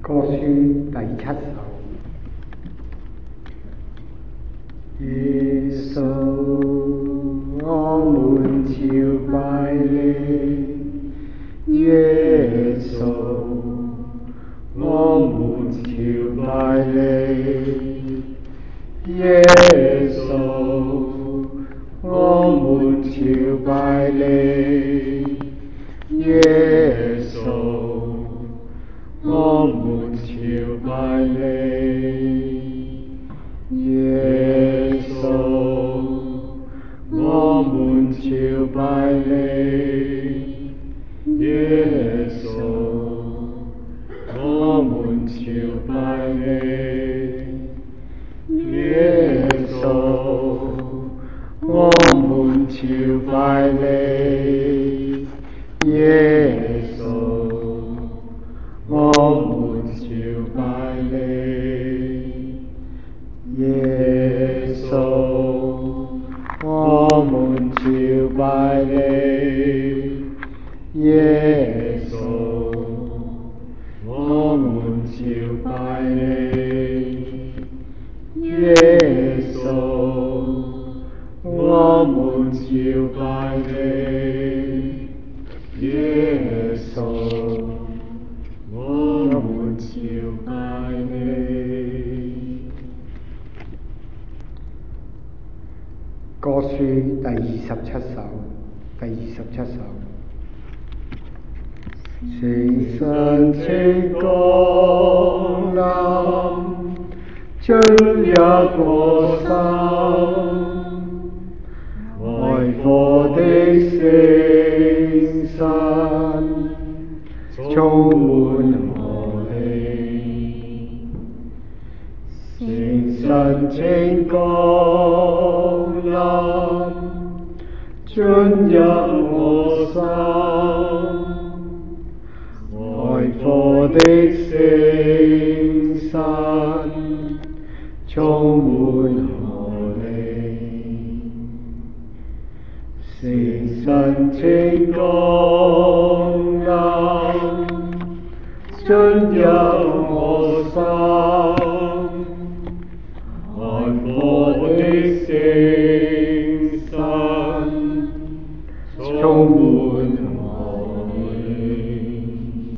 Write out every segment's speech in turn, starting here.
歌書第7首。耶穌，我們朝拜你，耶穌，我們朝拜你，耶穌，我們朝拜你，耶穌，我們朝拜你，耶穌，我們朝拜你，耶穌，我們朝拜你，耶穌，我們朝拜你，耶穌，我們朝拜你，耶穌，我們朝拜你，耶穌，我們朝拜你，耶穌，我們朝拜你，耶穌，我們朝拜你。歌書第27首。聖神請降臨，進入我心，愛火的聖神充滿我靈，聖神請降臨，進入我心，愛火的聖神充滿我靈，聖神請降臨，進入我心，愛火的聖神充滿我靈。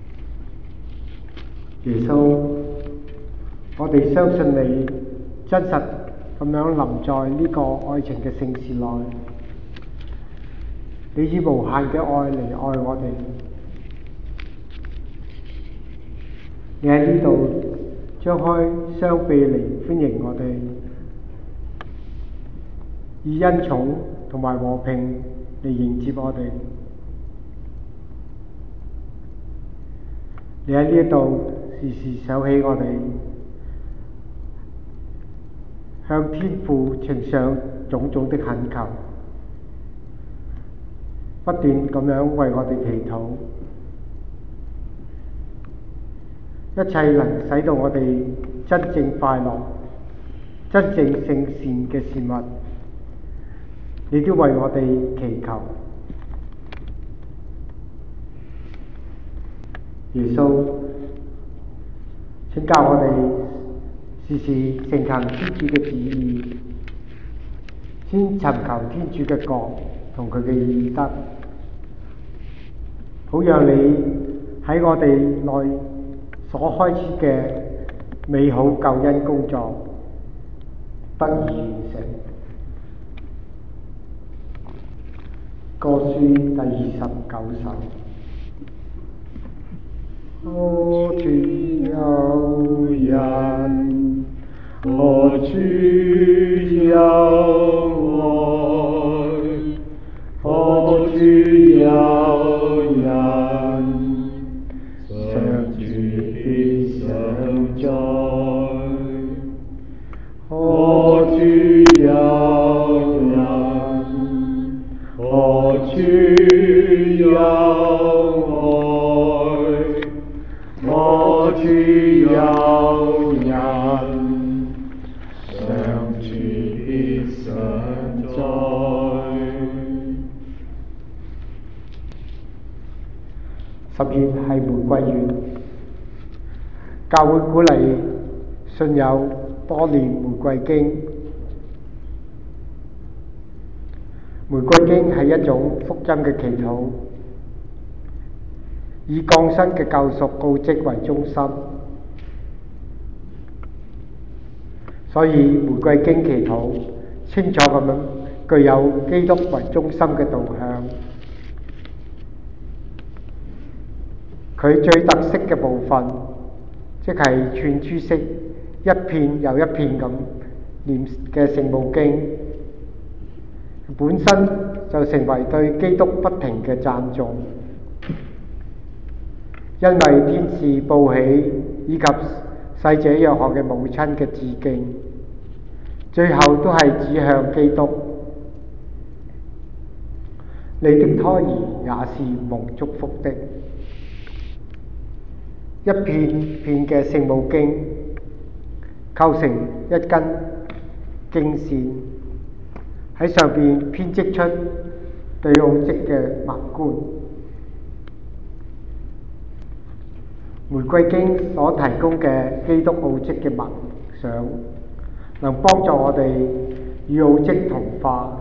耶穌，我哋相信你真實咁樣臨在呢個愛情嘅聖事內，你以無限嘅愛嚟愛我哋。你喺呢度張開雙臂嚟歡迎我哋，以恩寵同埋和平嚟迎接我哋。你喺呢度時時想起我哋，向天父呈上種種的懇求，不斷咁樣為我哋祈禱，一切能使到我哋真正快樂、真正聖善嘅事物，你都為我哋祈求。耶穌，請教我哋時時承行天主嘅旨意，先尋求天主嘅國同佢嘅義德，好讓你喺我哋內所開始嘅美好救恩工作得以完成。歌書第29首。我主有人，我主有愛，我主有人，上主必常在。我主有人，我主有愛，我主有人，上主必常在。10月係玫瑰月， 教會鼓勵信友多念玫瑰經。玫瑰經係一種福音嘅祈禱，以降生嘅救贖奧蹟為中心，所以玫瑰經祈禱清楚咁樣具有基督為中心嘅導向。佢最特色嘅部分，即係串珠式一片又一片咁念嘅聖母經，本身就成為對基督不停嘅讚頌。因為天使報喜以及洗者若翰嘅母親嘅致敬，最後都係指向基督。你的胎兒也是蒙祝福的。一片片嘅聖母經構成一根經線，喺上邊編織出對奧蹟嘅默觀。玫瑰經所提供嘅基督奧蹟嘅默想，能幫助我哋與奧蹟同化。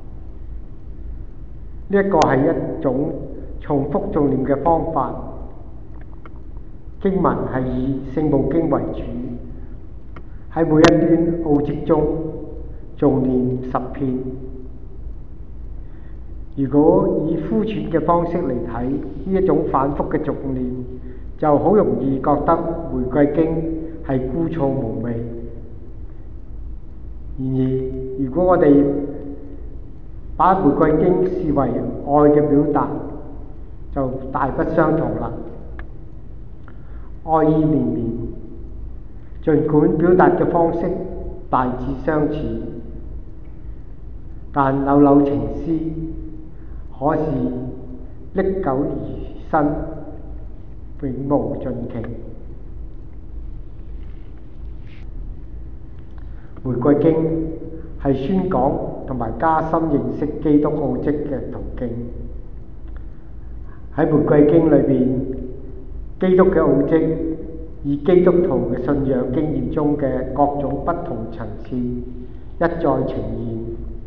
呢一個係一種重複誦念嘅方法。經文係以聖母經為主，喺每一段奧蹟中誦念10遍。如果以膚淺嘅方式嚟睇呢一種反覆嘅誦念，就好容易覺得玫瑰經係枯燥無味。然而，如果我哋把玫瑰經視為愛嘅表達，就大不相同啦。愛意綿綿，儘管表達嘅方式大致相似，但縷縷情絲可是歷久彌新，永無盡期。玫瑰經係宣講同埋加深認識基督奧蹟嘅途徑。喺玫瑰經裏邊，基督嘅奧蹟以基督徒嘅信仰經驗中嘅各種不同層次一再呈現，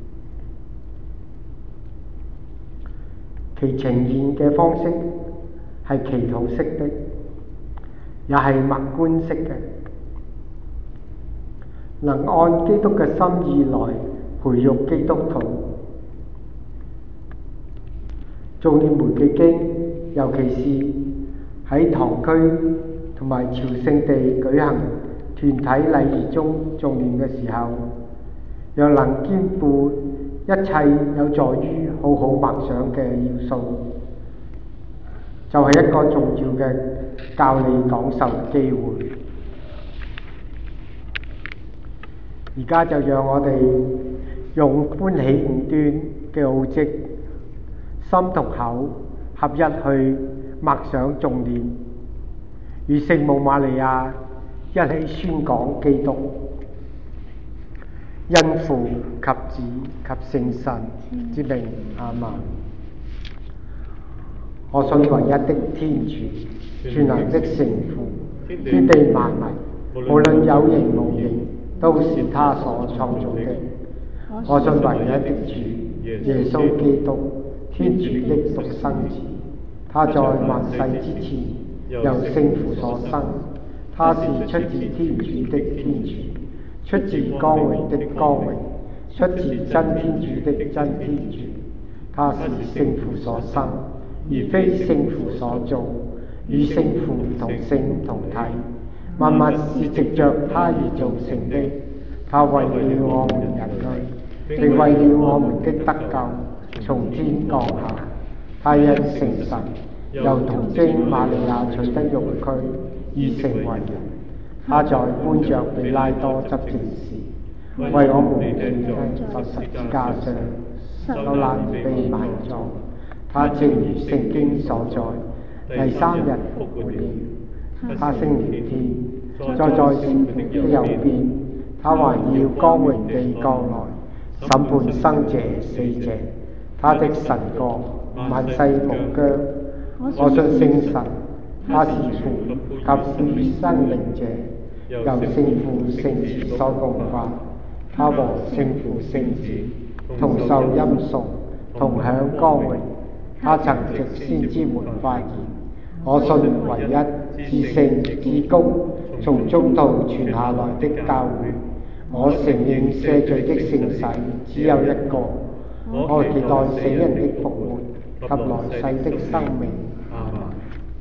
其呈現嘅方式係祈禱式的，也係默觀式嘅，能按基督嘅心意來培育基督徒。誦念玫瑰經，尤其是喺堂區同埋朝聖地舉行團體禮儀中誦念嘅時候，若能兼顧一切有助於好好默想嘅要素，就係一個重要嘅教理講授機會。而家就讓我哋用歡喜五端嘅奧蹟，心同口合一去默想誦念，與聖母瑪利亞一起宣講基督。因父及子及聖神之名，阿們。我信唯一的天主，全能的聖父，天地萬物，無論有形無形，都是他所創造的。我信唯一的主耶穌基督，天主的獨生子，他在萬世之前由聖父所生，他是出自天主的天主，出自光榮的光榮，出自真天主的真天主。他是聖父所生，而非聖父所造，與聖父同性同體，萬物是藉着他而造成的。他為了我們人類，並為了我們的得救，從天降下。他因聖神由童貞瑪利亞取得肉軀，而成為人。他在搬着彼拉多執政時，為我們被釘在十字架上，受難被埋葬。他正如聖經所在，第3日復活了。他升了天，坐在聖父的右邊。他還要光榮地降來，審判生者死者。他的神國萬世無疆。我信聖神， 他是父及予生命者，由聖父聖子所共發。他和聖父聖子同受欽崇，同享光榮。他曾藉先知們發言：我信唯一至聖至公從中途傳下來的教會。我承認赦罪的聖洗只有一個。我期待死人的復活及來世的生命。阿們。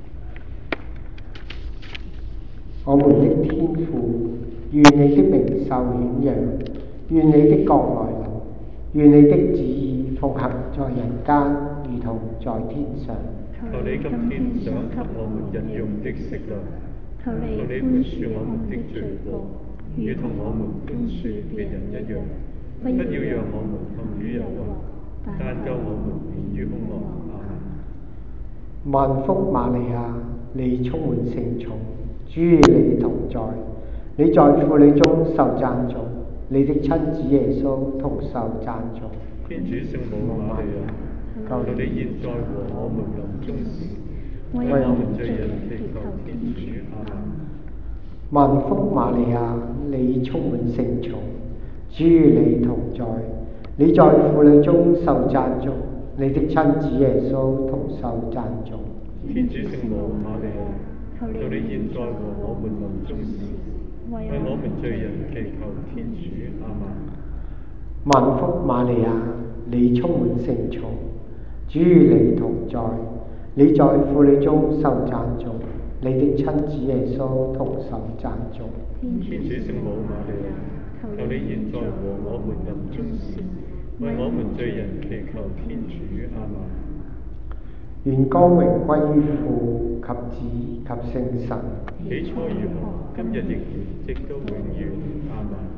我們的天父，願你的名受顯揚，願你的國來臨，願你的旨意奉行在人間，如同在天上。 求你今天賞給我們日用的食糧，求你寬恕我們的罪過，如同我們寬恕別人一樣，不要讓我們陷於誘惑，但救我們免於兇惡。阿們。 萬福瑪利亞，你充滿聖寵，主與你同在，你在婦女中受讚頌，你的親子耶穌同受讚頌。 天主聖母瑪利亞，求你現在和我們臨終時，為我們罪人祈求天主。阿們。 萬福瑪利亞，你充滿聖寵，主與你同在，你在婦女中受讚頌，你的親子耶穌同受讚頌。 天主聖母瑪利亞，求你現在和我們臨終時，為我們罪人祈求天主。阿們。 萬福瑪利亞，你充滿聖寵，主與你同在，你在婦女中受讚頌，你的親子耶穌同受讚頌。 天主聖母瑪利亞，求你現在和我們臨終時，為我們罪人祈求天主。阿們。 願光榮歸於父及子及聖神。 起初如何，今日亦然，直到永遠。阿們。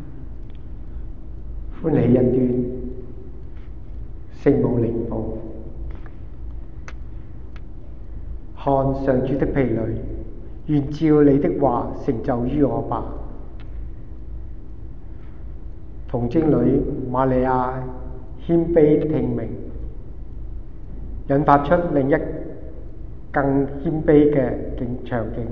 歡喜一端，聖母領報。看上主的婢女，願照你的話成就於我吧。童貞女瑪利亞謙卑聽命，引發出另一更謙卑嘅場景。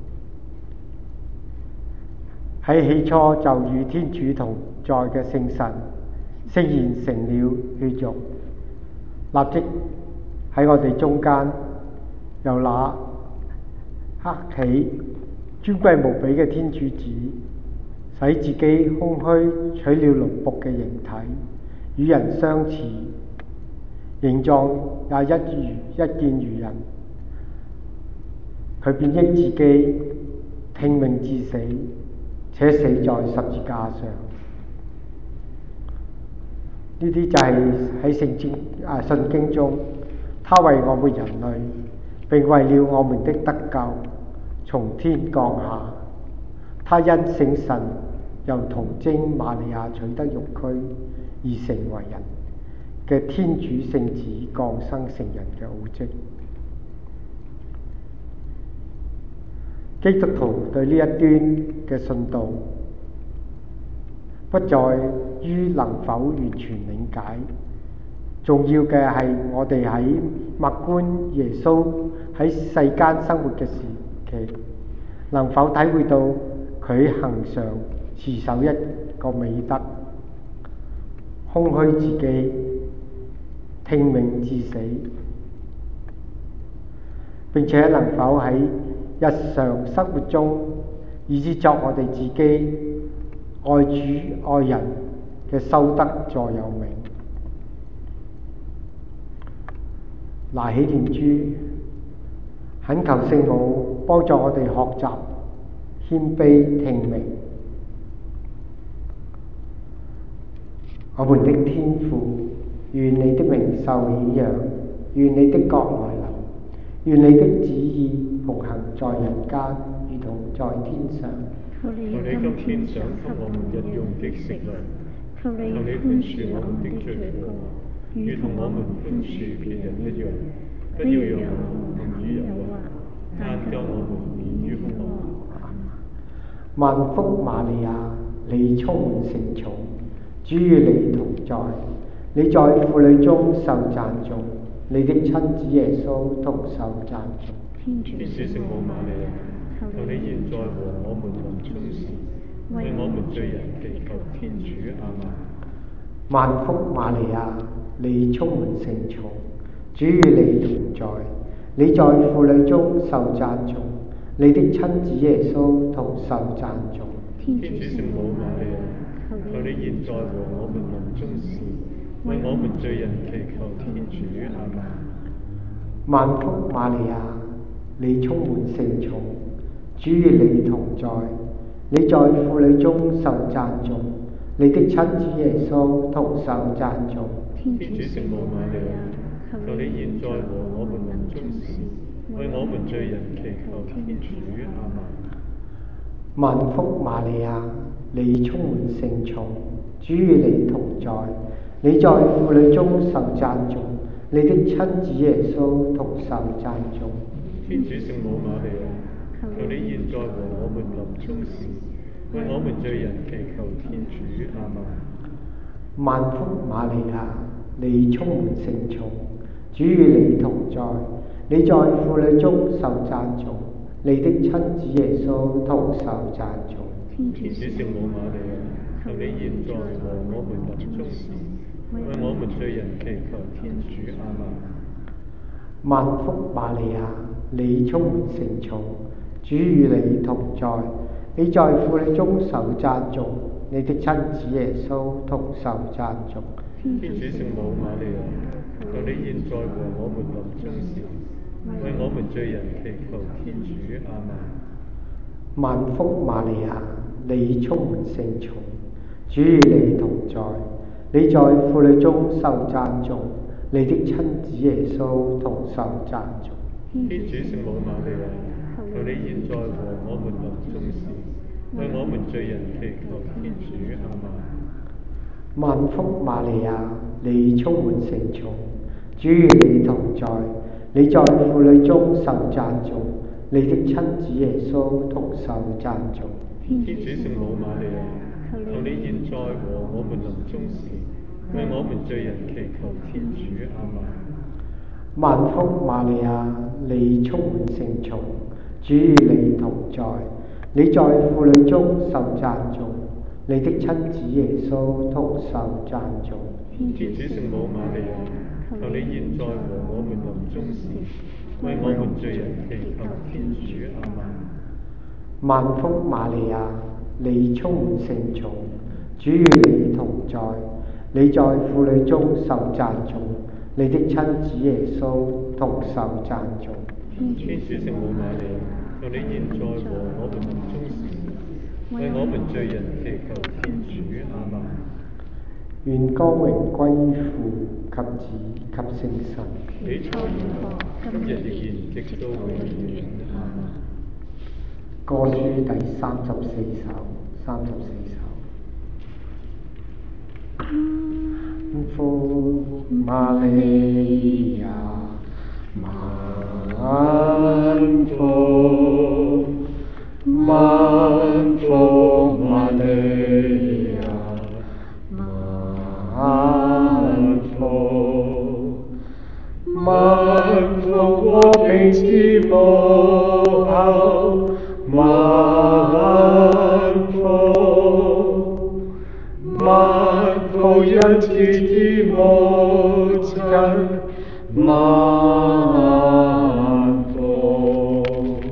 喺起初就與天主同在嘅聖神，聖言成了血肉，立即喺我哋中間。由那刻起，尊貴無比嘅天主子，使自己空虛，取了奴僕嘅形體，與人相似，形狀也一見如人。佢便益自己聽命至死，且死在十字架上。呢啲就係喺聖經中，他為我們人類，並為了我們的得救，從天降下。他因聖神由童貞瑪利亞取得肉軀而成為人嘅天主聖子降生成人嘅奧蹟。基督徒對呢一端嘅信道，不在於能否完全理解，重要嘅係我哋喺默觀耶穌喺世間生活嘅時期，能否體會到佢恆常持守一個美德，空虛自己，聽命至死，並且能否喺日常生活中，以至作我哋自己愛主愛人嘅修德座右銘。拿起念珠，懇求聖母幫助我哋學習謙卑聽命。我們的天父，願你的名受顯揚，願你的國來臨，願你的旨意奉行在人間，如同在天上。 求你今天賞給我們日用的食糧，求你寬恕我們的罪過，如同我們寬恕別人一樣，不要讓我們陷於誘惑，但救我們免於兇惡。 萬福瑪利亞，你充滿聖寵，主與你同在，你在婦女中受讚頌，你的親子耶穌同受讚頌。 天主聖母瑪利亞，求你現在和我們臨終時，為我們罪人祈求天主。阿們。 萬福瑪利亞，你充滿聖寵，主與你同在，你在婦女中受讚頌，你的親子耶穌同受讚頌。 天主聖母瑪利亞，求你現在和我們臨終時，為我們罪人祈求天主。阿們。 萬福瑪利亞，你充滿聖寵，主與你同在，你在婦女中受讚頌，你的親子耶穌同受讚頌。 天主聖母瑪利亞，求你現在和我們臨終時，為我們罪人祈求天主。阿們。 萬福瑪利亞，你充滿聖寵，主與你同在，你在婦女中受讚頌，你的親子耶穌同受讚頌。 天主聖母瑪利亞，求你現在和我們臨終時，為我們罪人祈求天主。阿們。 萬福瑪利亞，你充滿聖寵，主與你同在，你在婦女中受讚頌，你的親子耶穌同受讚頌。 天主聖母瑪利亞，求你現在和我們臨終時，為我們罪人祈求天主。阿們。 萬福瑪利亞，你充滿聖寵，主與你同在，你在婦女中受讚頌，你的親子耶穌同受讚頌。 天主聖母瑪利亞，求你現在和我們臨終時，為我們罪人祈求天主。阿們。 萬福瑪利亞，你充滿聖寵，主與你同在，你在婦女中受讚頌，你的親子耶穌同受讚頌。 天主聖母瑪利亞，求你現在和我們臨終時，為我們罪人祈求天主。阿們。 萬福瑪利亞，你充滿聖寵，主與你同在，你在婦女中受讚頌，你的親子耶穌同受讚頌。 天主聖母瑪利亞，求你現在和我們臨終時，為我們罪人祈求天主。阿們。 萬福瑪利亞，你充滿聖寵，主與你同在，你在婦女中受讚頌，你的親子耶穌同受讚頌。 天主聖母瑪利亞，求你現在和我們臨終時，為我們罪人祈求天主。阿們。 萬福瑪利亞，你充滿聖寵，主與你同在，你在婦女中受讚頌，你的親子耶穌同受讚頌。 天主聖母瑪利亞，求你現在和我們臨終時，為我們罪人祈求天主。阿們。 願光榮歸於父及子及聖神。 起初如何，今日亦然，直到永遠。阿們。 歌書第34首。福瑪利亞，萬福，萬福瑪利亞，萬福，萬福和平之母后，萬福，萬福恩慈之母親，萬福。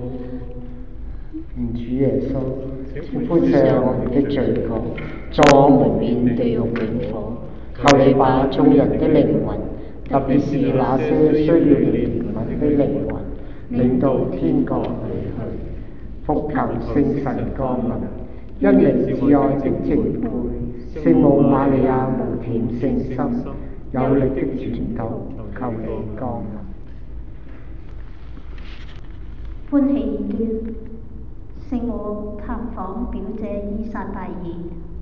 願主耶穌寬赦我們的罪過，助我們免地獄永火。求你把眾人的靈魂，特別是那些需要你憐憫的靈魂，領到天國裏去。福求聖神降臨，因你至愛的淨配，聖母瑪利亞無甜聖心，有力的傳導，求你降臨。 歡喜端，聖母探訪表姐依撒伯爾。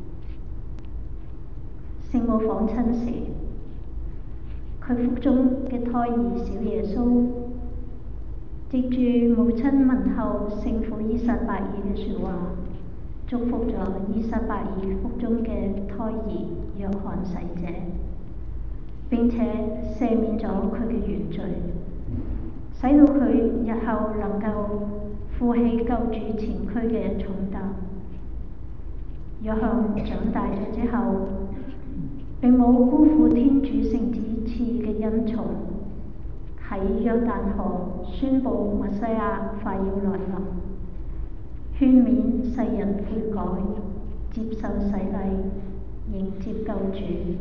聖母訪親時，佢腹中嘅胎兒小耶穌，藉住母親問候聖婦依撒伯爾嘅説話，祝福咗依撒伯爾腹中嘅胎兒若翰洗者，並且赦免咗佢嘅原罪。 使到佢日後能夠負起救主前驅嘅重擔。約翰長大咗之後，並冇辜負天主聖子賜嘅恩寵，喺約旦河宣佈默西亞快要來臨，勸勉世人悔改，接受洗禮，迎接救主。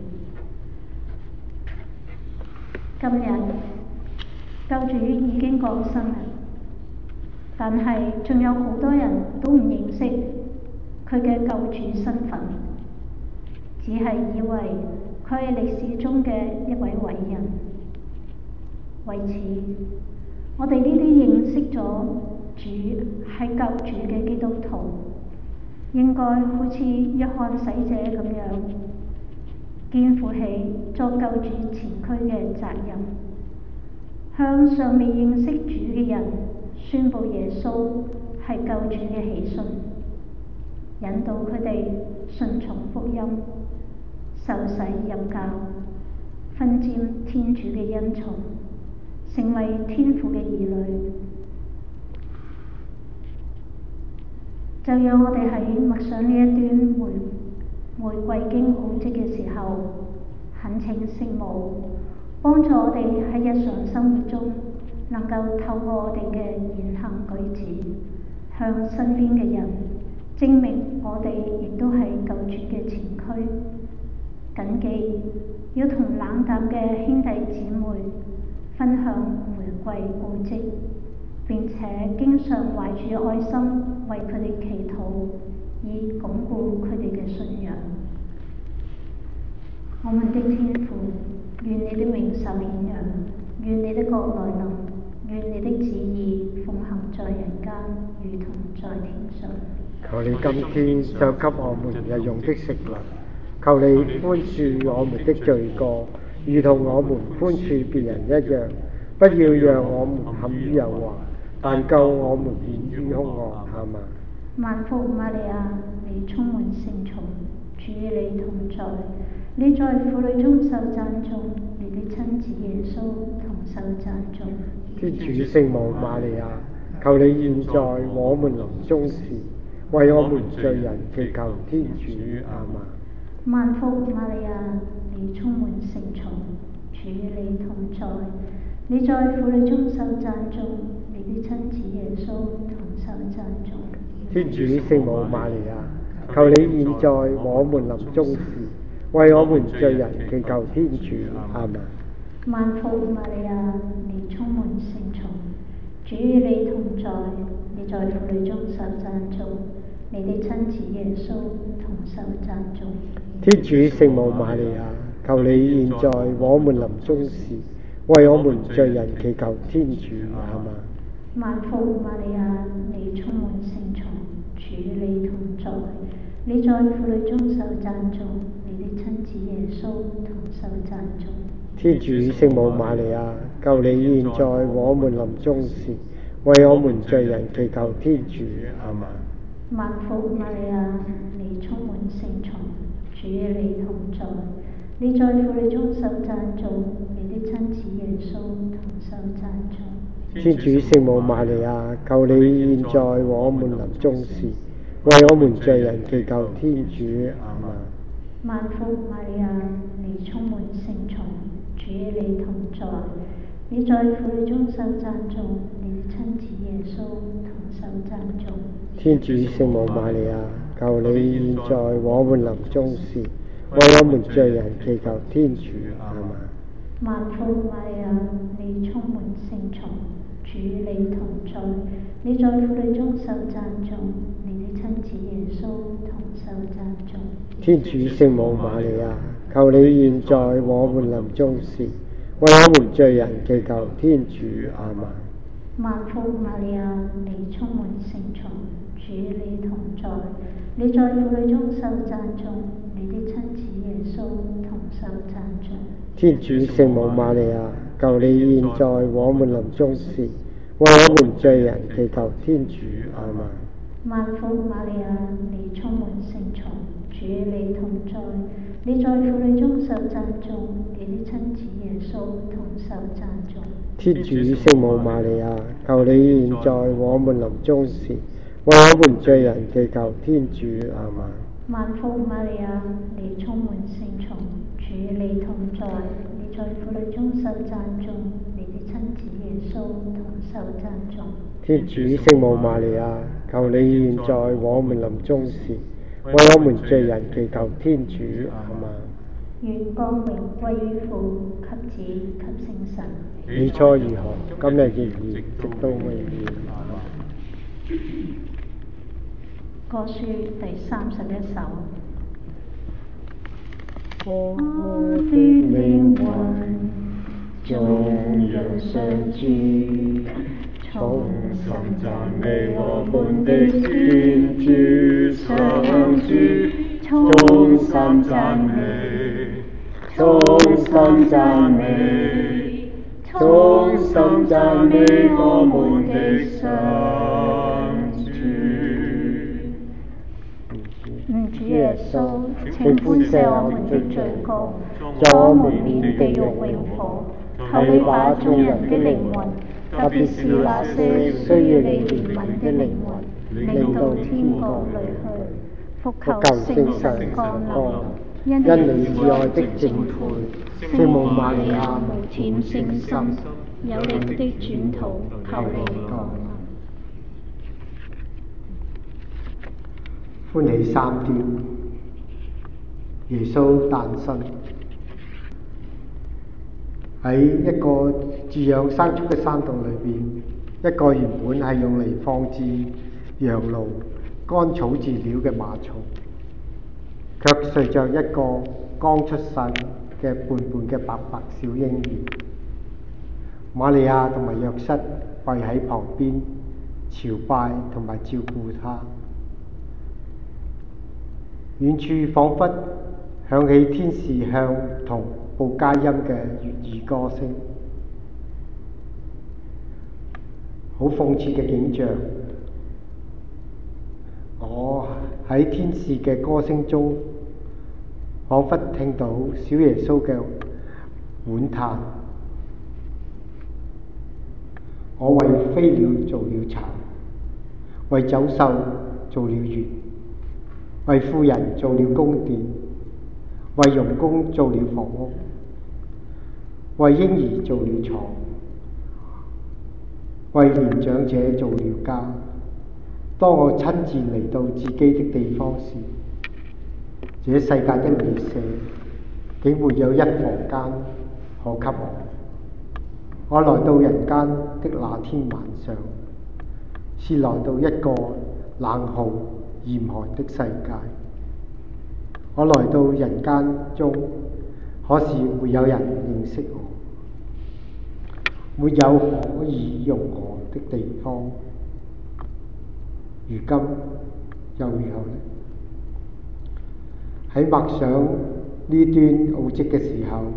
今日救主已經降生啦，但係仲有好多人都唔認識佢嘅救主身份，只係以為佢係歷史中嘅一位偉人。為此，我哋呢啲認識咗主係救主嘅基督徒，應該好似約翰洗者咁樣，肩負起作救主前驅嘅責任，向尚未認識主嘅人宣佈耶穌係救主嘅喜訊，引導佢哋順從福音，受洗入教，分沾天主嘅恩寵，成為天父嘅兒女。就讓我哋喺默想呢一段玫瑰經奧蹟嘅時候，懇請聖母幫助我哋喺日常生活中能夠透過我哋嘅言行舉止，向身邊嘅人證明我哋亦都係救主嘅前驅。謹記要同冷淡嘅兄弟姊妹分享玫瑰奧蹟，並且經常懷住愛心為佢哋祈禱，以鞏固佢哋嘅信仰。我們的天父，願你的名受顯揚，願你的國來臨，願你的旨意奉行在人間，如同在天上。 求你今天賞給我們日用的食糧，求你寬恕我們的罪過，如同我們寬恕別人一樣，不要讓我們陷於誘惑，但救我們免於兇惡。阿們。 萬福瑪利亞，你充滿聖寵，主與你同在，你在婦女中受讚頌，你的親子耶穌同受讚頌。 天主聖母瑪利亞，求你現在我們臨終時，為我們罪人祈求天主。阿們。 萬福瑪利亞，你充滿聖寵，主與你同在，你在婦女中受讚頌，你的親子耶穌同受讚頌。 天主聖母瑪利亞，求你現在我們臨終時，為我們罪人祈求天主。阿們。 萬福瑪利亞，你充滿聖寵，主與你同在，你在婦女中受讚頌，你的親子耶穌同受讚頌。 天主聖母瑪利亞，求你現在我們臨終時，為我們罪人祈求天主。阿們。 萬福瑪利亞，你充滿聖寵，主與你同在，你在婦女中受讚頌，你的親子耶穌同受讚頌。 天主聖母瑪利亞，求你現在我們臨終時，為我們罪人祈求天主。阿們。 萬福瑪利亞，你充滿聖寵，主與你同在，你在婦女中受讚頌，你的親子耶穌同受讚頌。 天主聖母瑪利亞，求你現在我們臨終時，為我們罪人祈求天主。阿們。 萬福瑪利亞，你充滿聖寵，主與你同在，你在婦女中受讚頌，你的親子耶穌同受讚頌。 天主聖母瑪利亞，求你現在我們臨終時，為我們罪人祈求天主。阿們。 萬福瑪利亞，你充滿聖寵，主與你同在，你在婦女中受讚頌，你的親子耶穌同受讚頌。 天主聖母瑪利亞，求你現在我們臨終時，為我們罪人祈求天主。阿們。 萬福瑪利亞，你充滿聖寵，主與你同在，你在婦女中受讚頌，你的親子耶穌同受讚頌。 天主聖母瑪利亞，求你現在我們臨終時，為我們罪人祈求天主。阿們。 萬福瑪利亞，你充滿聖寵，主與你同在，你在婦女中受讚頌，你的親子耶穌同受讚頌。 天主聖母瑪利亞，求你現在我們臨終時，為我們罪人祈求天主。阿們。 萬福瑪利亞，你充滿聖寵，主與你同在，你在婦女中受讚頌，你的親子耶穌同受讚頌。 天主聖母瑪利亞，求你現在我們臨終時，為我們罪人祈求天主。阿們。 願光榮歸於父及子及聖神。 起初如何，今日亦然，直到永遠。阿們。 歌書第31首。 我的靈魂頌揚上主，衷心讚美我們的天主上主，衷心讚美，衷心讚美，衷心讚美我們的上主。 主耶穌，請寬赦我們的罪過，救我們免地獄永火。求你把眾人的靈魂，特別是那些需要你憐憫的靈魂，領到天國裏去。伏求聖神降臨，因你慈愛的淨配，聖母瑪利亞無玷聖心，有靈的轉禱，求你降臨。 歡喜三端，耶穌誕生喺一個飼養牲畜嘅山洞裏邊，一個原本係用嚟放置羊驢、乾草飼料嘅馬槽，卻隨着一個剛出世嘅胖胖嘅白白小嬰兒。瑪利亞同埋約瑟跪喺旁邊朝拜同埋照顧他。遠處彷彿響起天使向同報佳音嘅悅耳歌聲，好諷刺嘅景象。我喺天使嘅歌聲中，彷彿聽到小耶穌嘅惋嘆。我為飛鳥做了巢，為走獸做了穴，為婦人做了宮殿，為傭工做了房屋，為嬰兒做了床，為年長者做了家。當我親自嚟到自己的地方時，這世界的美舍竟沒有一房間可給我。我來到人間的那天晚上，是來到一個冷酷嚴寒的世界。我來到人間中，可是沒有人認識我，沒有可以容我的地方。如今又如何呢？喺默想呢段奧蹟嘅時候，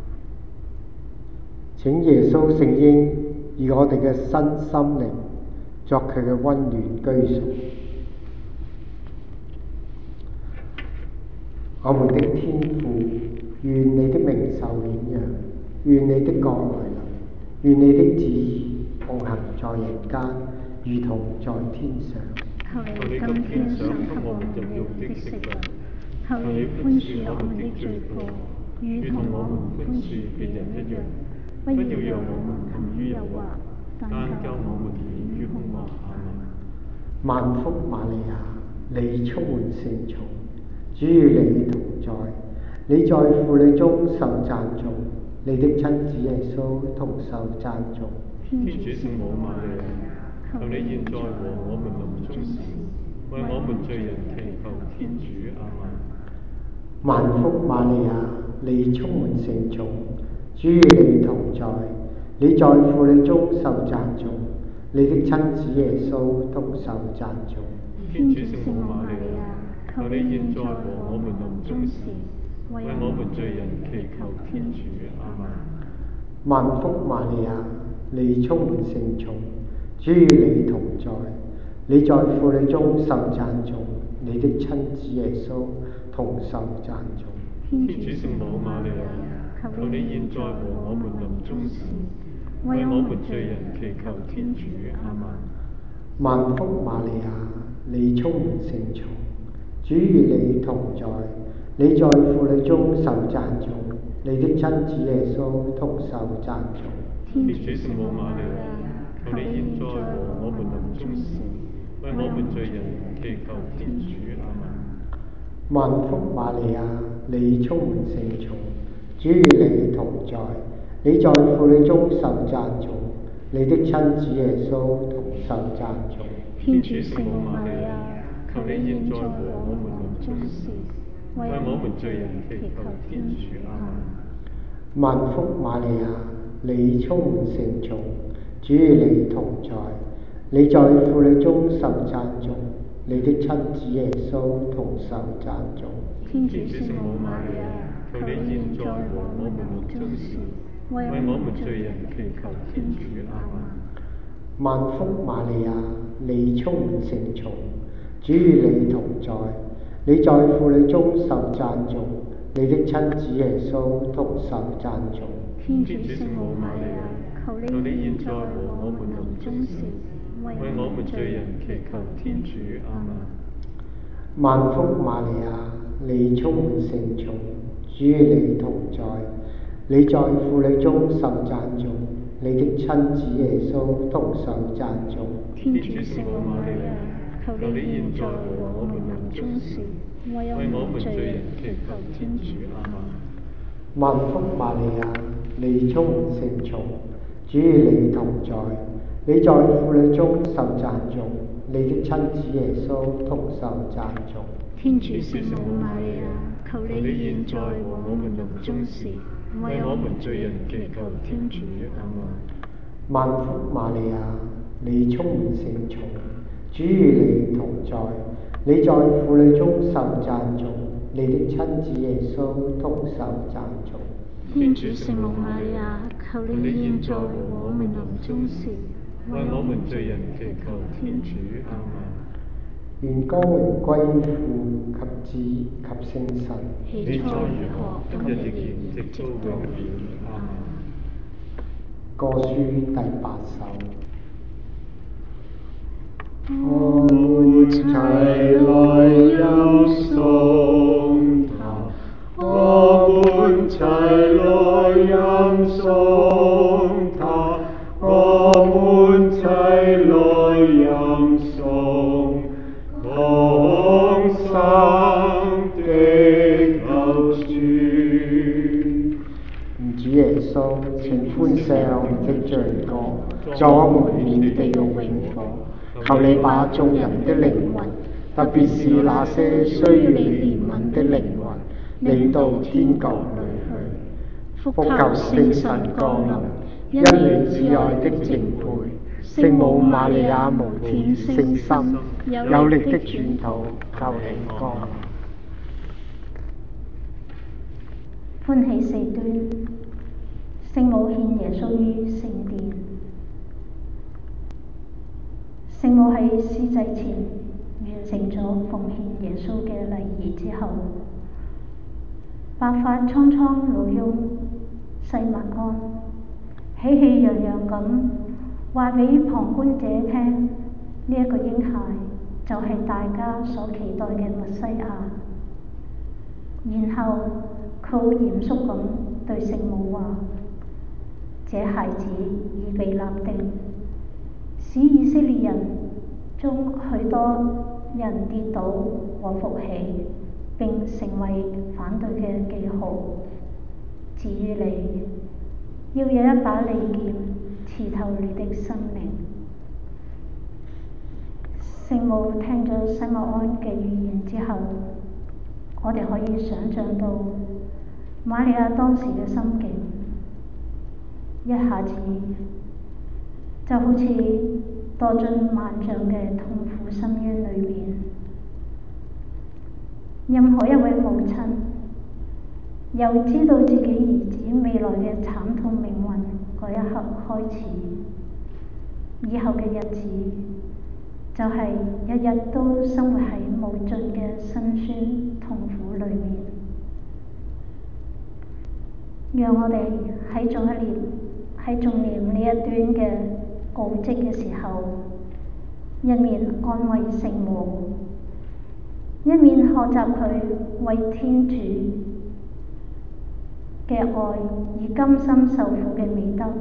請耶穌聖嬰以我哋嘅身心靈作佢嘅溫暖居所。我們的天父，願你的名受顯揚，願你的國來臨，願你的旨意奉行在人間，如同在天上。 求你今天賞給我們日用的食糧，求你寬恕我們的罪過，如同我們寬恕別人一樣，不要讓我們陷於誘惑，但救我們免於兇惡。阿們。 萬福瑪利亞，你充滿聖寵，主與你同在，你在婦女中受讚頌，你的親子耶穌同受讚頌。 天主聖母瑪利亞，求你現在和我們臨終時，為我們罪人祈求天主。阿們。 萬福瑪利亞，你充滿聖寵，主與你同在，你在婦女中受讚頌，你的親子耶穌同受讚頌。 天主聖母瑪利亞，求你現在和我們臨終時，為我們罪人祈求天主。阿們。 萬福瑪利亞，你充滿聖寵，主與你同在， 你在婦女中受讚頌，你的親子耶穌同受讚頌。 天主聖母瑪利亞，求你現在和我們臨終時，為我們罪人祈求天主。阿們。 萬福瑪利亞，你充滿聖寵，主與你同在，你在婦女中受讚頌，你的親子耶穌同受讚頌。 天主聖母瑪利亞，求你現在和我們臨終時，為我們罪人祈求天主。阿們。 萬福瑪利亞，你充滿聖寵，主與你同在，你在婦女中受讚頌，你的親子耶穌同受讚頌。 天主聖母瑪利亞，求你現在和我們臨終時，為我們罪人祈求天主。阿們。 萬福瑪利亞，你充滿聖寵，主與你同在，你在婦女中受讚頌，你的親子耶穌同受讚頌。 天主聖母瑪利亞，求你現在和我們臨終時，為我們罪人祈求天主。阿們。 萬福瑪利亞，你充滿聖寵，主與你同在，你在婦女中受讚頌，你的親子耶穌同受讚頌。 天主聖母瑪利亞，求你現在和我們臨終時，為我們罪人祈求天主。阿們。 萬福瑪利亞，你充滿聖寵，主與你同在，你在婦女中受讚頌，你的親子耶穌同受讚頌。 天主聖母瑪利亞，求你現在和我們臨終時，為我們罪人祈求天主。阿們。 萬福瑪利亞，你充滿聖寵，主與你同在，你在婦女中受讚頌，你的親子耶穌同受讚頌。 天主聖母瑪利亞，求你現在和我們臨終時，為我們罪人祈求天主。阿們。 萬福瑪利亞，你充滿聖寵，主與你同在，你在婦女中受讚頌，你的親子耶穌同受讚頌。 天主聖母瑪利亞，求你現在和我們臨終時，為我們罪人祈求天主。阿們。 願光榮歸於父及子及聖神。 起初如何，今日亦然，直到永遠。阿們。 歌書第8首。 我們齊來音頌他，我們齊來音頌他，我們齊來音頌降生的救主。 主耶穌，請寬赦我們的罪過，助我們免地獄永火。求你把眾人的靈魂，特別是那些需要你憐憫的靈魂，領到天國裏去。伏求聖神降臨，因你至愛的淨配，聖母瑪利亞無舔聖心，有力的轉禱，求你降臨。 歡喜四端，聖母獻耶穌於聖殿。聖母喺司祭前完成咗奉獻耶穌嘅禮儀之後，白髮蒼蒼老翁西默盎喜氣洋洋咁話俾旁觀者聽，呢一個嬰孩就係大家所期待嘅默西亞。然後佢好嚴肅咁對聖母話：這孩子已被立定，使以色列人中許多人跌倒和復起，並成為反對嘅記號。至於你，要有一把利劍刺透你的生命。聖母聽咗西默盎嘅預言之後，我哋可以想像到瑪利亞當時嘅心境，一下子就好似墮進萬丈嘅痛苦深淵裏面。任何一位母親，由知道自己兒子未來嘅慘痛命運嗰一刻開始，以後嘅日子就係日日都生活喺無盡嘅辛酸痛苦裏面。讓我哋喺仲念呢一段嘅告釋嘅時候，一面安慰聖母，一面學習佢為天主嘅愛而甘心受苦嘅美德。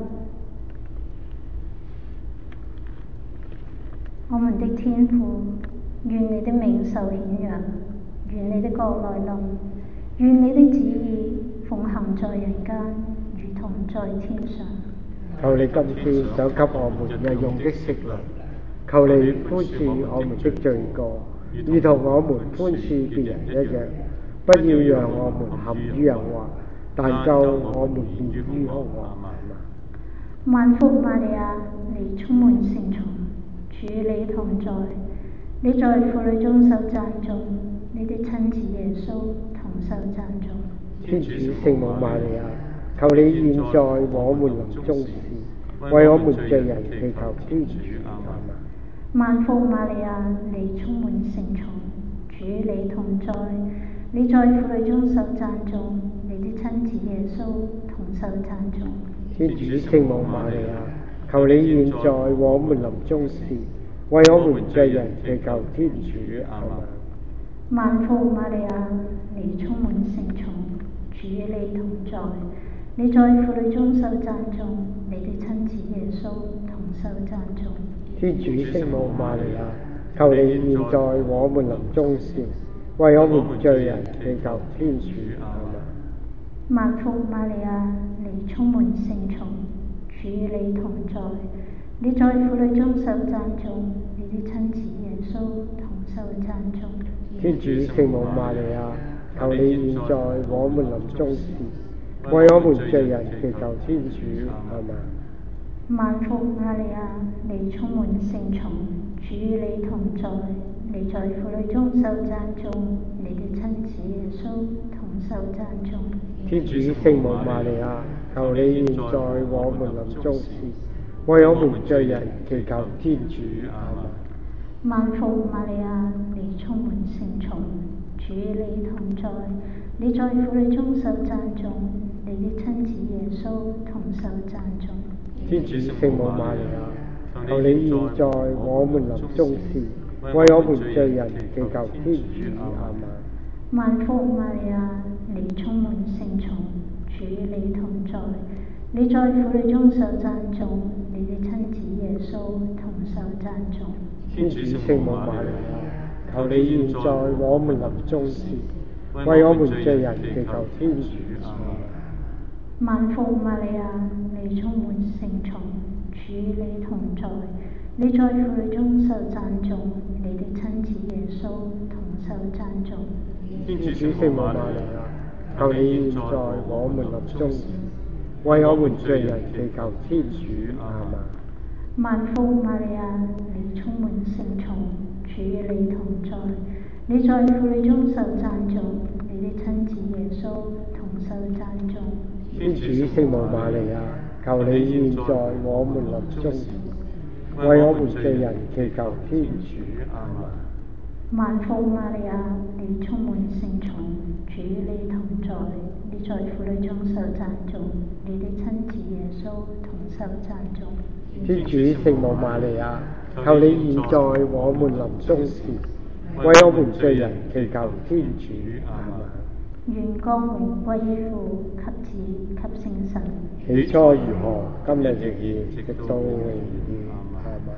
我們的天父，願你的名受顯揚，願你的國來臨，願你的旨意奉行在人間，如同在天上。 求你今天賞給我們日用的食糧，求你寬恕我們的罪過，如同我們寬恕別人一樣，不要讓我們陷於誘惑，但救我們免於兇惡。 萬福瑪利亞，你充滿聖寵，主你同在，你在婦女中受讚頌，你的親子耶穌同受讚頌。 天主聖母瑪利亞，求你現在我們臨終時，為我們罪人祈求天主。阿們。 萬福瑪利亞，你充滿聖寵，主你同在，你在婦女中受讚頌，你的親子耶穌同受讚頌。 天主聖母瑪利亞，求你現在我們臨終時，為我們罪人祈求天主。阿們。 萬福瑪利亞，你充滿聖寵，主你同在，你在婦女中受讚頌，你的親子耶穌同受讚頌。 天主聖母瑪利亞，求你現在我們臨終時，為我們罪人祈求天主。阿們。 萬福瑪利亞，你充滿聖寵，主你同在，你在婦女中受讚頌，你的親子耶穌同受讚頌。 天主聖母瑪利亞，求你現在我們臨終時，為我們罪人祈求天主。阿們。 萬福瑪利亞，你充滿聖寵，主你同在，你在婦女中受讚頌，你的親子耶穌同受讚頌。 天主聖母瑪利亞，求你現在我們臨終時，為我們罪人祈求天主。阿們。 萬福瑪利亞，你充滿聖寵，主你同在，你在婦女中受讚頌，你的親子耶穌同受讚頌。 天主聖母瑪利亞，求你現在我們臨終時，為我們罪人祈求天主。阿們。 萬福瑪利亞，你充滿聖寵，主你同在，你在婦女中受讚頌，你的親子耶穌同受讚頌。 天主聖母瑪利亞，求你現在我們臨終時，為我們罪人祈求天主。阿們。 萬福瑪利亞，你充滿聖寵，主你同在，你在婦女中受讚頌，你的親子耶穌同受讚頌。 天主聖母瑪利亞，求你現在我們臨終時，為我們罪人祈求天主。阿們。 萬福瑪利亞，你充滿聖寵，主你同在，你在婦女中受讚頌，你的親子耶穌同受讚頌。 天主聖母瑪利亞，求你現在我們臨終時，為我們罪人祈求天主。阿們。 萬福瑪利亞，你充滿聖寵，主你同在，你在婦女中受讚頌，你的親子耶穌同受讚頌。 天主聖母瑪利亞，求你現在我們臨終時，為我們罪人祈求天主。阿們。 願光榮歸於父及子及聖神。 起初如何，今日亦然，直到永遠。阿們。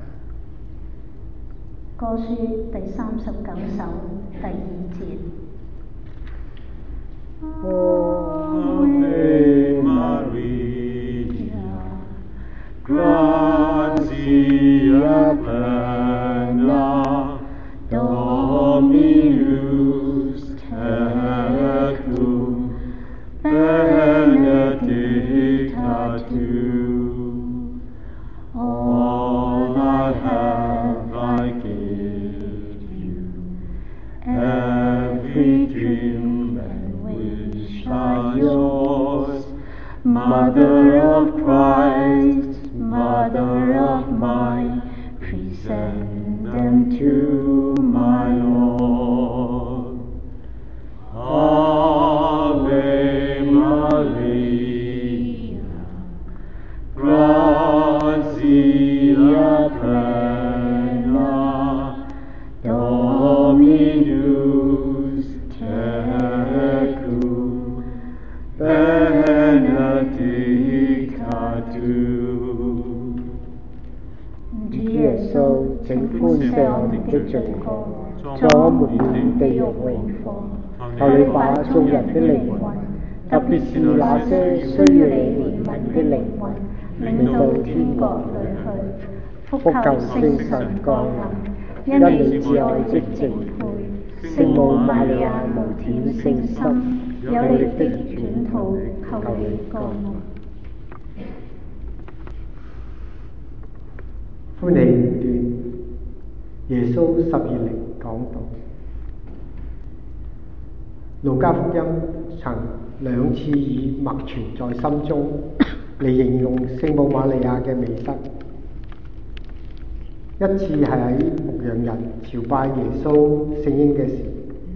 歌書第39首第2節。 Ave Maria, gratia plena, Dominus tecum, benedicta tu. All I have I give you, every dream and wish are yours. Mother of Christ, Mother of mine, present them to my Lord. Ave Maria, gratia plena, Dominus tecum, benedicta tu. 主耶穌，請寬赦我們的罪過，在我們免地獄永火。求你把眾人的靈魂，特別是那些需要你憐憫的靈魂，領到天國裏去。福求聖神降臨，因你至愛的淨配，聖母瑪利亞無條聖心，有力的轉禱，求你降臨。歡喜五端，耶穌12齡講道。路加福音曾2次以默存在心中嚟形容聖母瑪利亞嘅美德。一次係喺牧羊人朝拜耶穌聖嬰嘅時，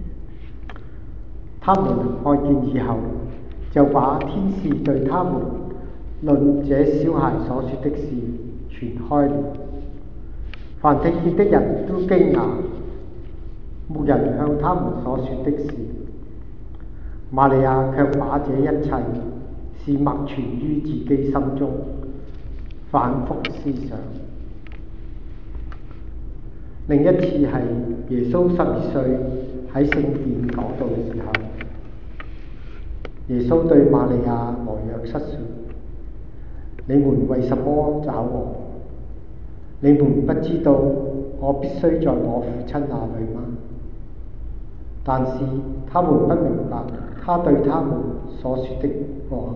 他們看見以後，就把天使對他們論這小孩所說的事傳開了。凡聽見的人都驚訝，牧人向他們所說的事，瑪利亞卻把這一切事默存於自己心中，反覆思想。另一次係耶穌12歲喺聖殿講道嘅時候，耶穌對瑪利亞和約瑟說：你們為什麼找我？你們不知道我必須在我父親那裏嗎？但是他們不明白他對他們所說的話，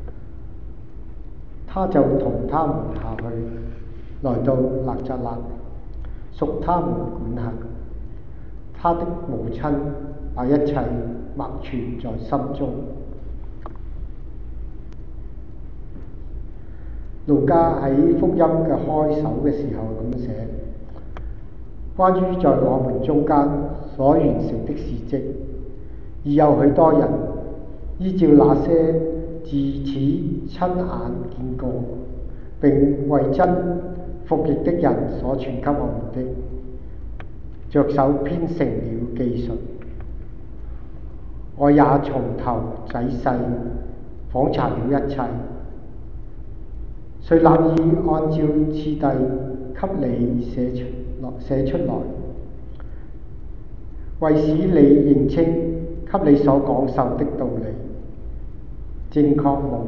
他就同他們下去，來到納匝肋，屬他們管轄。他的母親把一切默存在心中。路加喺福音嘅開首嘅時候咁寫：關於在我們中間所完成的事蹟，已有許多人依照那些自此親眼見過並為真服役的人所傳給我們的，着手編成了記述。我也從頭仔細訪查了一切。誰立意按照次第給你寫出來，為使你認清給你所講授的道理正確無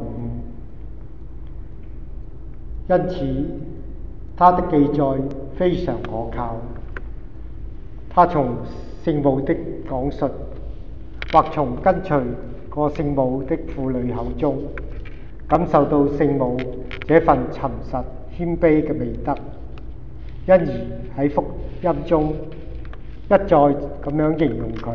誤。因此他的記載非常可靠。他從聖母的講述，或從跟隨過聖母的婦女口中，感受到聖母這份沉實謙卑嘅美德，因而喺福音中一再咁樣形容佢。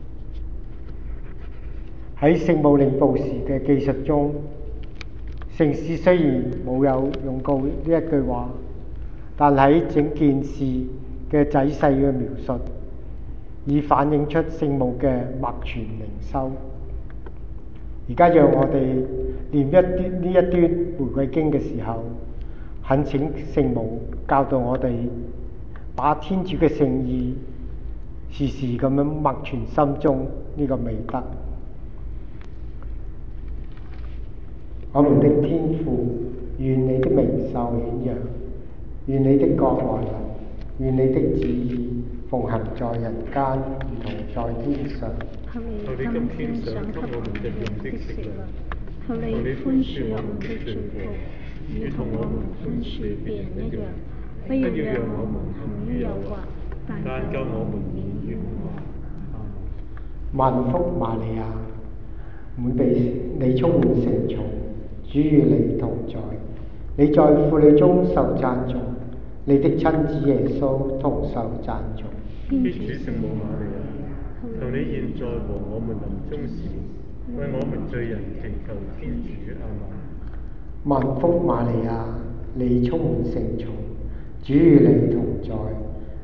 喺聖母領報時嘅記述中，聖詩雖然冇有用過呢一句話，但喺整件事嘅仔細嘅描述，已反映出聖母嘅默存靈修。而家讓我哋念呢一段玫瑰經嘅時候，懇請聖母教導我哋把天主嘅聖意時時咁樣默存心中呢個美德。我們的天父，願你的名受顯揚，願你的國來臨，願你的旨意奉行在人間，如同在天上。 求你今天賞給我們日用的食糧，求你寬恕我們的罪過，如同我們寬恕別人一樣，不要讓我們陷於誘惑，但救我們免於惡。 萬福瑪利亞，滿地你充滿聖寵，主與你同在，你在婦女中受讚頌，你的親子耶穌同受讚頌。 天主聖母瑪利亞，求你現在和我們臨終時，為我們罪人祈求天主。阿們。 萬福瑪利亞，你充滿聖寵，主與你同在，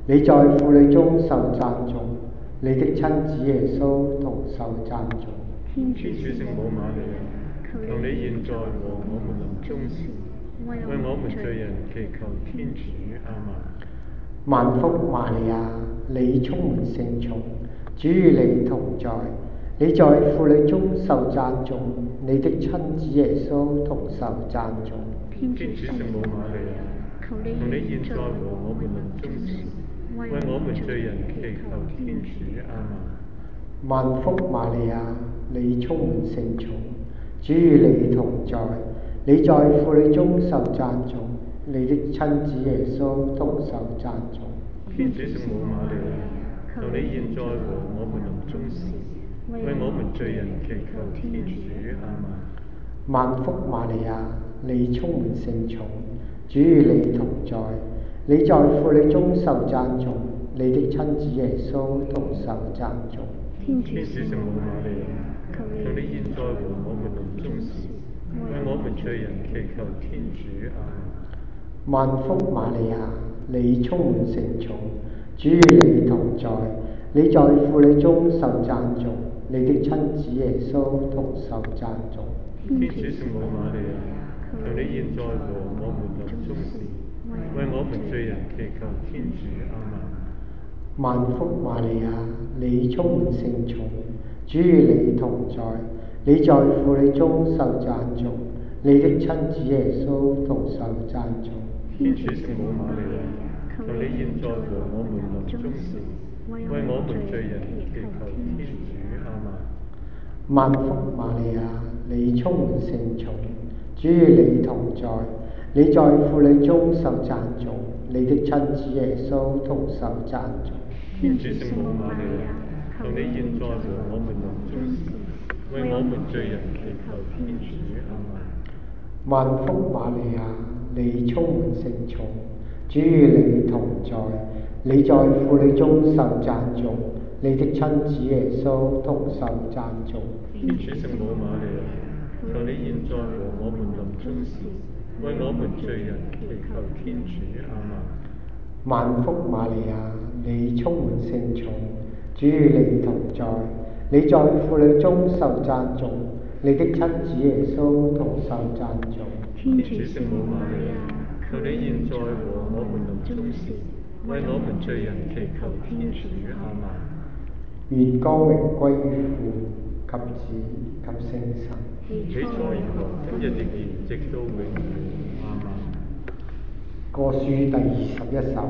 你在婦女中受讚頌，你的親子耶穌同受讚頌。 天主聖母瑪利亞，求你現在和我們臨終時，為我們罪人祈求天主。阿們。 萬福瑪利亞，你充滿聖寵，主與你同在，你在婦女中受讚頌，你的親子耶穌同受讚頌。 天主聖母瑪利亞，求你現在和我們臨終時，為我們罪人祈求天主。阿們。 萬福瑪利亞，你充滿聖寵，主與你同在，你在婦女中受讚頌，你的親子耶穌同受讚頌。 天主聖母瑪利亞，求你現在和我們臨終時，為我們罪人祈求天主。阿們。 萬福瑪利亞，你充滿聖寵，主與你同在，你在婦女中受讚頌，你的親子耶穌同受讚頌。 天主聖母瑪利亞，求你現在和我們臨終時，為我們罪人祈求天主。阿們。 萬福瑪利亞，你充滿聖寵，主與你同在，你在婦女中受讚頌，你的親子耶穌同受讚頌。 天主聖母瑪利亞，求你現在和我們臨終時，為我們罪人祈求天主。阿們。 萬福瑪利亞，你充滿聖寵，主與你同在，你在婦女中受讚頌，你的親子耶穌同受讚頌。 天主聖母瑪利亞，求你現在和我們臨終時，為我們罪人祈求天主。阿們。 萬福瑪利亞，你充滿聖寵，主與你同在，你在婦女中受讚頌，你的親子耶穌同受讚頌。 天主聖母瑪利亞，求你現在和我們臨終時，為我們罪人祈求天主。阿們。 萬福瑪利亞，你充滿聖寵，主與你同在，你在婦女中受讚頌，你的親子耶穌同受讚頌。 天主聖母瑪利亞，求你現在和我們臨終時，為我們罪人祈求天主。阿們。 萬福瑪利亞，你充滿聖寵，主與你同在，你在婦女中受讚頌，你的親子耶穌同受讚頌。 天主聖母瑪利亞，求你現在和我們臨終時，為我們罪人祈求天主。阿們。 願光榮歸於父及子及聖神。 起初如何，今日亦然，直到永遠。阿們。 歌書第21首。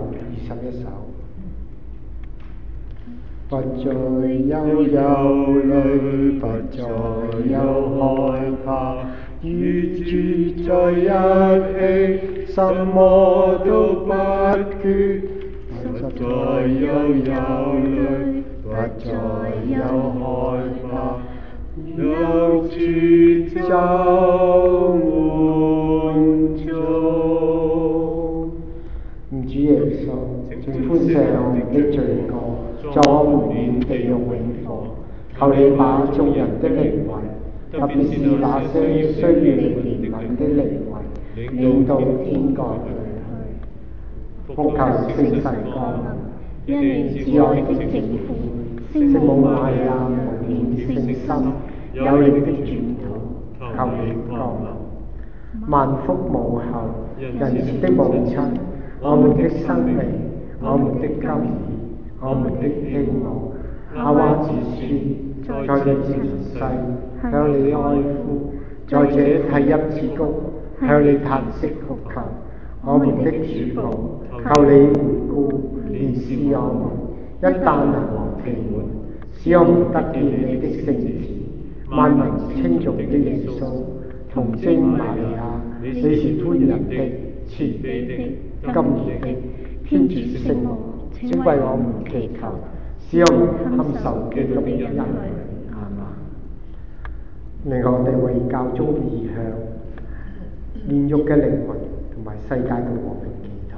不再有憂慮，不再有害怕，與主在一起，什麼都不缺。不再有憂慮，不再有害怕，有主就滿足。主耶穌，請寬赦我們的罪過，助我們免地獄永火。求你把眾人的靈魂，特別是那些需要憐憫的靈魂，領到天國裏去。伏求聖神降臨，因你至愛的聖父，聖母瑪利亞無限聖心，有力的傳導，求你降臨。萬福母後，仁慈的母親，我們的生命，我們的甘飴，我們的希望。阿娃子孫在這前世向你哀呼，在這涕泣之谷向你嘆息哭求。我們的主母，求你回顧憐視我們，一旦能和其門，使我們得見你的聖子，萬民稱頌的耶穌。童貞瑪利亞，你是寬仁的、慈悲的、甘飴的天主聖母，請為我們祈求，使我們堪受基督的恩許。阿們。令我哋為教宗異向、煉獄嘅靈魂同埋世界嘅和平祈禱。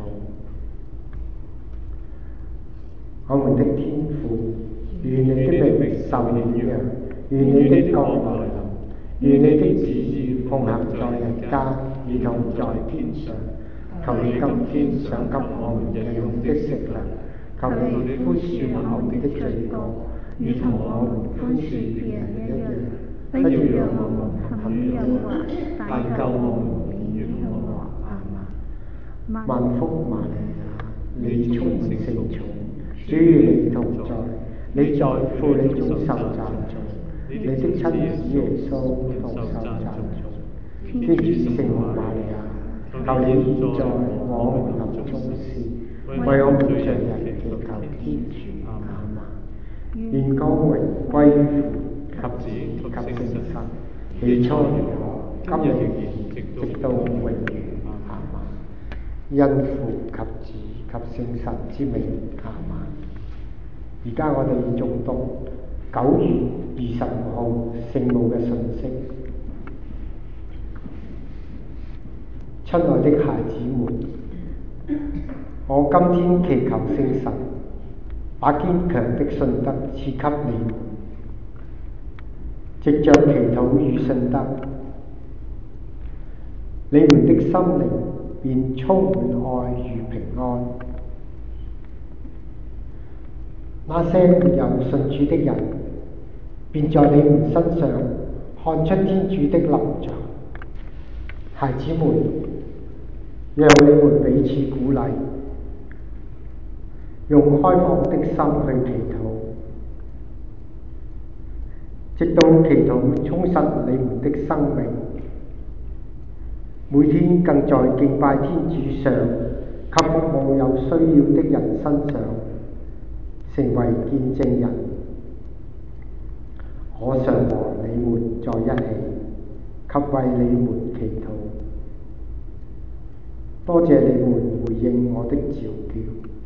我們的天父，願你的名受顯揚，願你的國來臨，願你的旨意奉行在人間，如同在天上。求你今天賞給我們日用的食糧， 求你寬恕我們的罪過，如同我們寬恕別人一樣。不要讓我們陷於誘惑，但救我們免於兇惡。阿們。萬福瑪利亞，你充滿聖寵，主與你同在，你在婦女中受讚頌，你的親子耶穌同受讚頌。天主聖母瑪利亞，求你現在我們臨終時，為我們罪人祈求天主。阿們。願光榮歸於父及子及聖神，起初如何，今日亦然，直到永遠。阿們。因父及子及聖神之名。阿們。而家我哋誦讀9月25號聖母嘅訊息。親愛的孩子們，我今天祈求聖神把堅強的信德賜給你們，藉着祈禱與信德，你們的心靈便充滿愛與平安。那些沒有信主的人，便在你們身上看出天主的臨在。孩子們，讓你們彼此鼓勵，用開放的心去祈禱，直到祈禱充實你們的生命。每天更在敬拜天主上及服務有需要的人身上，成為見證人。我常和你們在一起，及為你們祈禱。多謝你們回應我的召叫。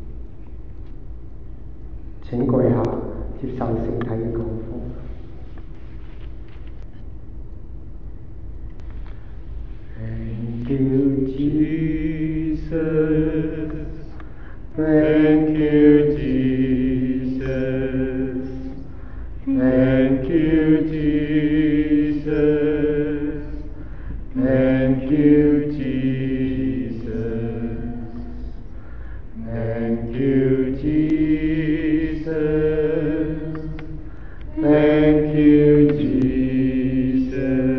請跪下接受聖體嘅降福。Thank you, Jesus. Thank you, Jesus. Thank you, Jesus. Thank you, Jesus. Thank you, Jesus. Thank you, Jesus.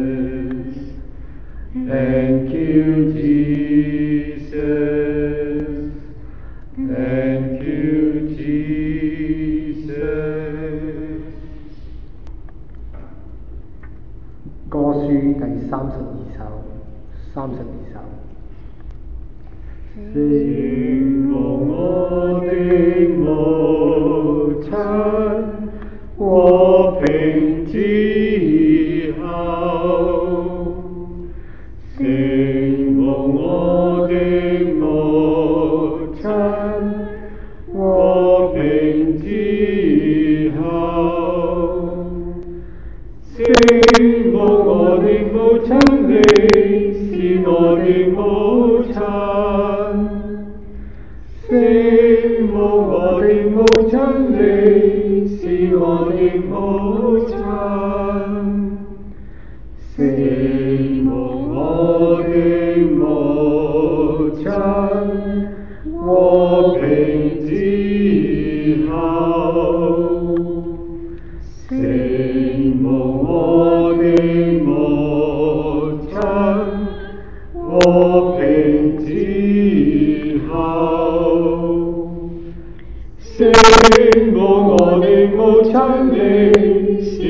Thank you, Jesus. Thank you, Jesus. 歌書第32首，32首。聖母我的母親，和平之后。聖母我的母親，和平之後。聖母我的母親，你是我的母親。聖母我的母親，你是我的母親。聖母我的母親，和平之後。聖母我的母親，和平之後。聖母我的母親，你是